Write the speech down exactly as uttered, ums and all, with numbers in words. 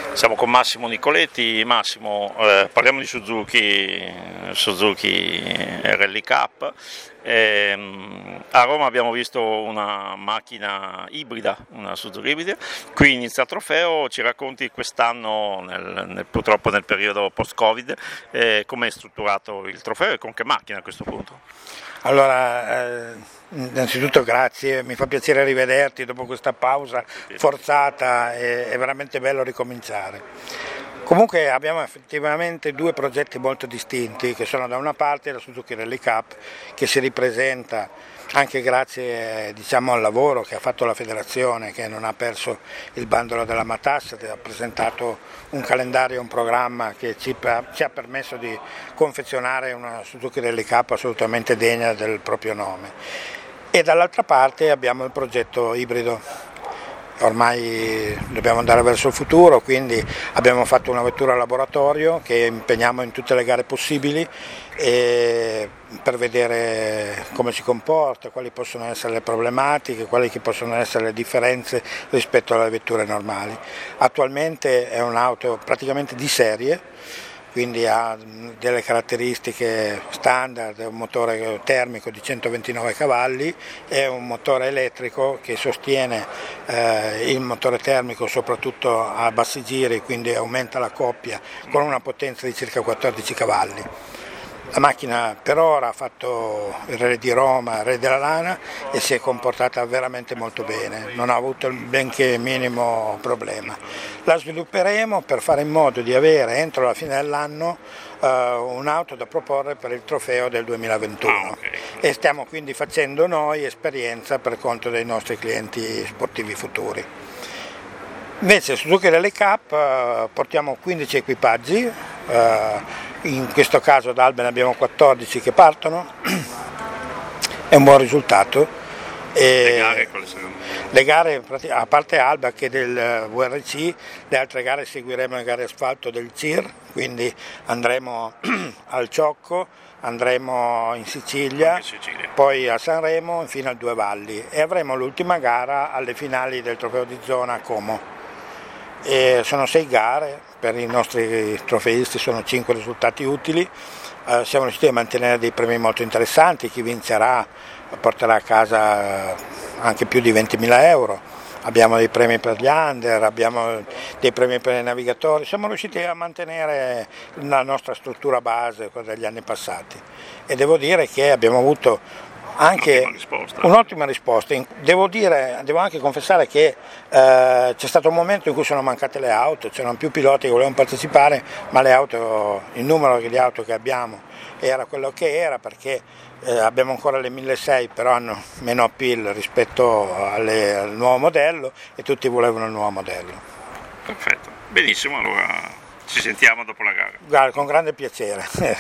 Siamo con Massimo Nicoletti. Massimo, eh, parliamo di Suzuki, Suzuki Rally Cup. Eh, a Roma abbiamo visto una macchina ibrida, una Suzuki ibrida. Qui inizia il trofeo. Ci racconti quest'anno, nel, nel, purtroppo nel periodo post-Covid, eh, come è strutturato il trofeo e con che macchina a questo punto? Allora, eh, innanzitutto grazie, mi fa piacere rivederti dopo questa pausa forzata, è, è veramente bello ricominciare. Comunque abbiamo effettivamente due progetti molto distinti, che sono da una parte la Suzuki Rally Cup, che si ripresenta anche grazie diciamo, al lavoro che ha fatto la federazione, che non ha perso il bandolo della matassa, ha presentato un calendario, un programma che ci, ci ha permesso di confezionare una Suzuki Rally Cup assolutamente degna del proprio nome. E dall'altra parte abbiamo il progetto ibrido. Ormai dobbiamo andare verso il futuro, quindi abbiamo fatto una vettura a laboratorio che impegniamo in tutte le gare possibili e per vedere come si comporta, quali possono essere le problematiche, quali possono essere le differenze rispetto alle vetture normali. Attualmente è un'auto praticamente di serie, quindi ha delle caratteristiche standard, è un motore termico di centoventinove cavalli e un motore elettrico che sostiene eh, il motore termico soprattutto a bassi giri, quindi aumenta la coppia con una potenza di circa quattordici cavalli. La macchina per ora ha fatto il Rally di Roma, il Rally della Lana e si è comportata veramente molto bene, non ha avuto il benché minimo problema. La svilupperemo per fare in modo di avere entro la fine dell'anno uh, un'auto da proporre per il trofeo del duemilaventuno e stiamo quindi facendo noi esperienza per conto dei nostri clienti sportivi futuri. Invece Suzuki Rally Cup uh, portiamo quindici equipaggi, uh, in questo caso da Alba ne abbiamo quattordici che partono, è un buon risultato. E le gare quali saranno? Le gare, a parte Alba che del V R C, le altre gare seguiremo le gare asfalto del C I R, quindi andremo al Ciocco, andremo in Sicilia, in Sicilia, poi a Sanremo, infine a Due Valli e avremo l'ultima gara alle finali del trofeo di zona a Como. E sono sei gare, per i nostri trofeisti sono cinque risultati utili, eh, siamo riusciti a mantenere dei premi molto interessanti, chi vincerà porterà a casa anche più di ventimila euro, abbiamo dei premi per gli under, abbiamo dei premi per i navigatori, siamo riusciti a mantenere la nostra struttura base quella degli anni passati e devo dire che abbiamo avuto anche un'ottima risposta. Un'ottima risposta. Devo dire, devo anche confessare che eh, c'è stato un momento in cui sono mancate le auto, c'erano più piloti che volevano partecipare, ma le auto, il numero di auto che abbiamo era quello che era perché eh, abbiamo ancora le milleseicento, però hanno meno appeal rispetto alle, al nuovo modello e tutti volevano il nuovo modello. Perfetto, benissimo, allora ci sentiamo dopo la gara. Guarda, con grande piacere.